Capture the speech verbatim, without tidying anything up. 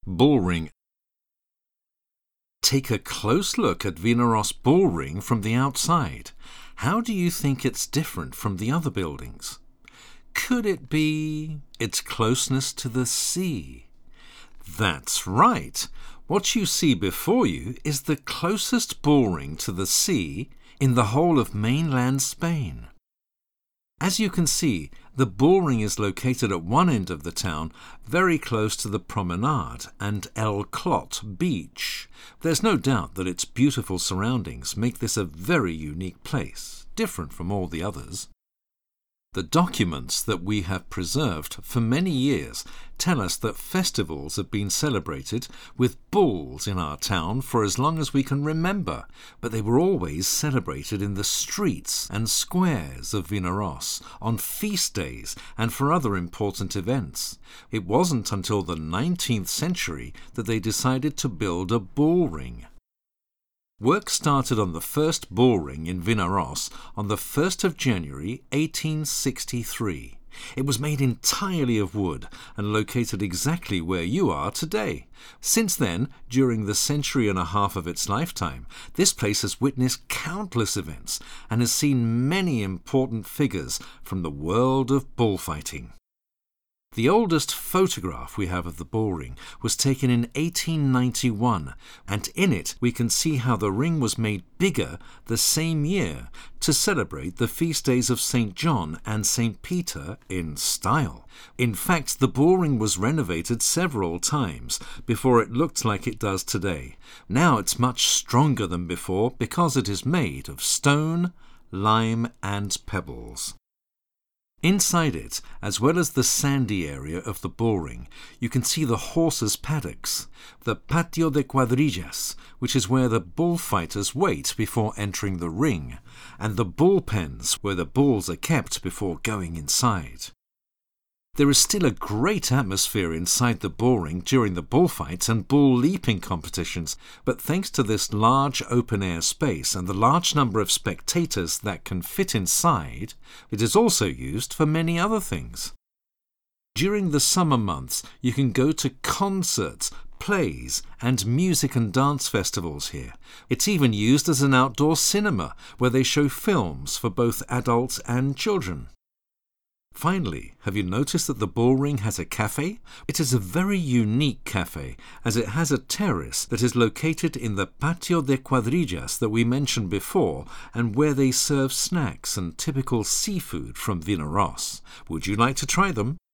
Bullring. Take a close look at Vinaròs Bullring from the outside. How do you think it's different from the other buildings? Could it be its closeness to the sea? That's right. What you see before you is the closest bullring to the sea in the whole of mainland Spain. As you can see, the bullring is located at one end of the town, very close to the promenade and El Clot beach. There's no doubt that its beautiful surroundings make this a very unique place, different from all the others. The documents that we have preserved for many years tell us that festivals have been celebrated with bulls in our town for as long as we can remember, but they were always celebrated in the streets and squares of Vinaròs, on feast days and for other important events. It wasn't until the nineteenth century that they decided to build a bullring. Work started on the first bullring in Vinaròs on the first of January eighteen sixty-three. It was made entirely of wood and located exactly where you are today. Since then, during the century and a half of its lifetime, this place has witnessed countless events and has seen many important figures from the world of bullfighting. The oldest photograph we have of the bullring was taken in eighteen ninety-one, and in it we can see how the ring was made bigger the same year to celebrate the feast days of Saint John and Saint Peter in style. In fact, the bullring was renovated several times before it looked like it does today. Now it's much stronger than before because it is made of stone, lime and pebbles. Inside it, as well as the sandy area of the bullring, you can see the horses' paddocks, the Patio de Cuadrillas, which is where the bullfighters wait before entering the ring, and the bull pens, where the bulls are kept before going inside. There is still a great atmosphere inside the bullring during the bullfights and bull leaping competitions, but thanks to this large open-air space and the large number of spectators that can fit inside, it is also used for many other things. During the summer months, you can go to concerts, plays, and music and dance festivals here. It's even used as an outdoor cinema, where they show films for both adults and children. Finally, have you noticed that the bullring has a cafe? It is a very unique cafe, as it has a terrace that is located in the Patio de Cuadrillas that we mentioned before, and where they serve snacks and typical seafood from Vinaròs. Would you like to try them?